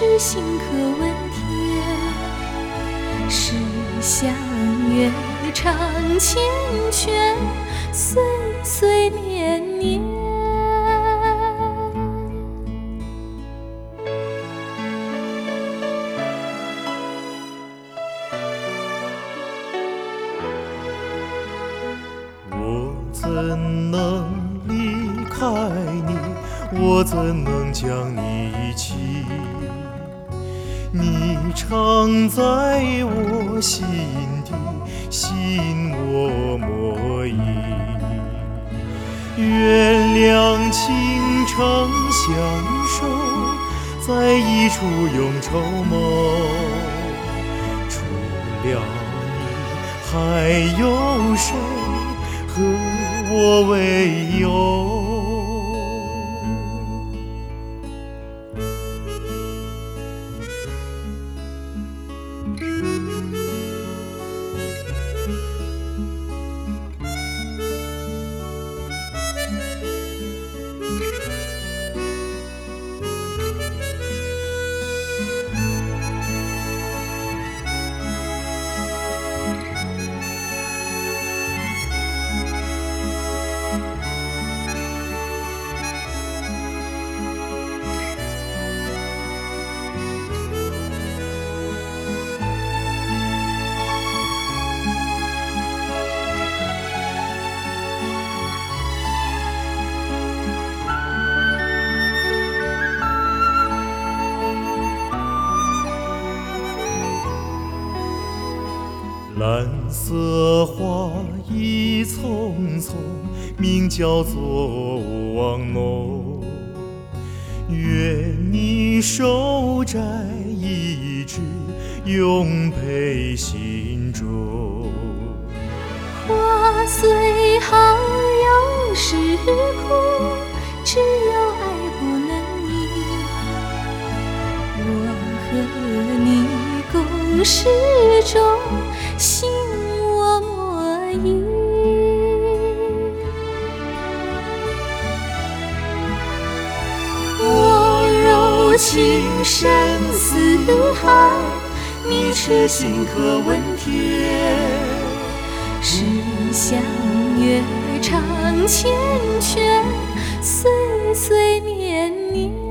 痴心可问天。是相约长缱绻，岁岁年年。 我怎能离开你？我怎能将你遗弃？你常在我心底，心我莫移。原谅倾城相守，在一处永愁梦。除了你，还有谁和我为友？蓝色花已匆匆，名叫做忘浓。愿你守摘一枝，永陪心中。 花虽好，有时苦，只有爱不能移。我和你共事中，心我莫疑。我柔情深似海，你痴心可问天。是相约长缱绻，岁岁年年。